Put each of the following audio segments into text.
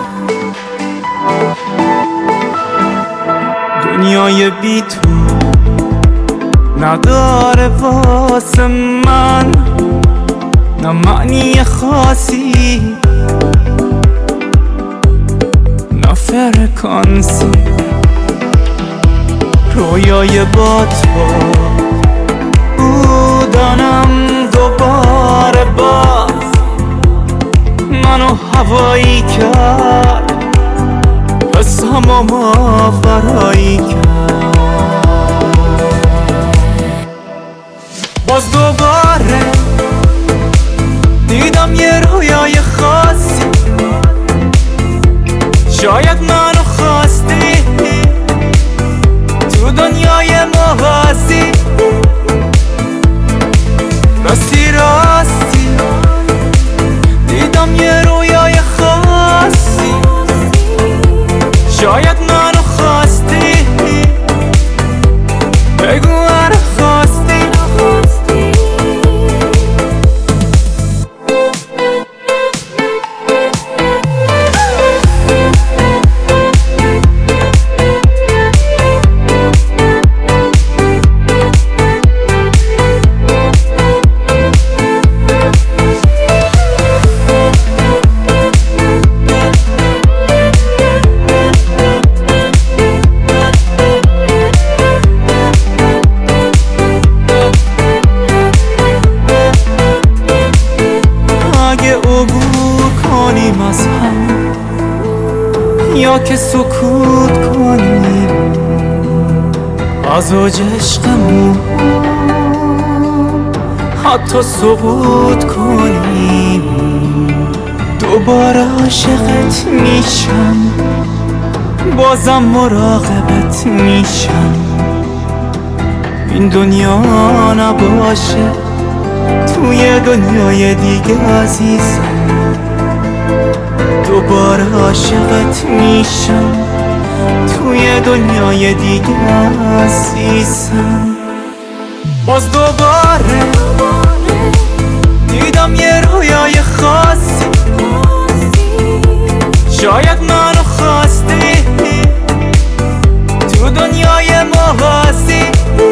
دنیای بی تو نداره واسه من نه معنی خاصی نه فرکانسی. رویای با تو بودنم دوباره باز منو هوایی کرد، حسامو ماورایی کرد. باز دوباره دیدم یه رویای خاصی، شاید منو خواستی تو دنیای موازی. راستی راستی دیدم یه رویای خاصی، شاید منو خواستی بگو منو خواستی. از هم یا که سکوت کنیم از اوج عشقمون، حتی سقوط کنیم دوباره عاشقت میشم، بازم مراقبت میشم. این دنیا نباشه توی دنیای دیگه عزیزم، دوباره عاشقت میشم توی دنیای دیگه عزیزم. باز دوباره دیدم یه رویای خاصی، شاید منو خواستی تو دنیای موازی.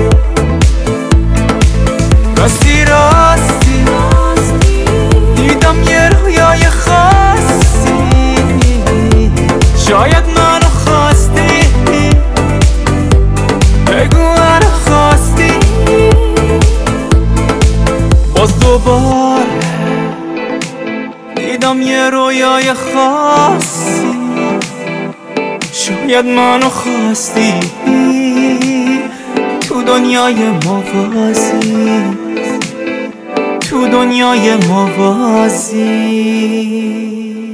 راستی راستی دیدم یه رویای خاصی، شاید منو خواستی بگو منو خواستی. باز دوباره دیدم یه رویای خاصی، شاید منو خواستی تو دنیای موازی، تو دنیای موازی.